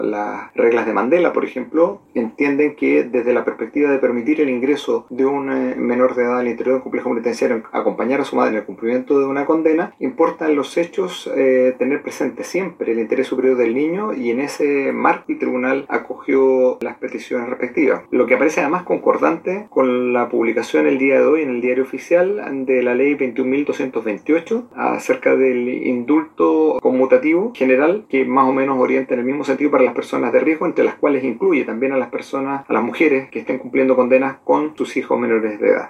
las reglas de Mandela, por ejemplo, entienden que desde la perspectiva de permitir el ingreso de un menor de edad al interior de un complejo penitenciario, acompañar a su madre en el cumplimiento de una condena, importa en los hechos tener presente siempre el interés superior del niño, y en ese marco el tribunal acogió las peticiones respectivas. Lo que aparece además concordante con la publicación el día de hoy en el diario oficial de la ley 21.228 acerca del indulto conmutativo general, que más o menos orienta en el mismo sentido para las personas de riesgo, entre las cuales incluye también a las mujeres que estén cumpliendo condenas con sus hijos menores de edad.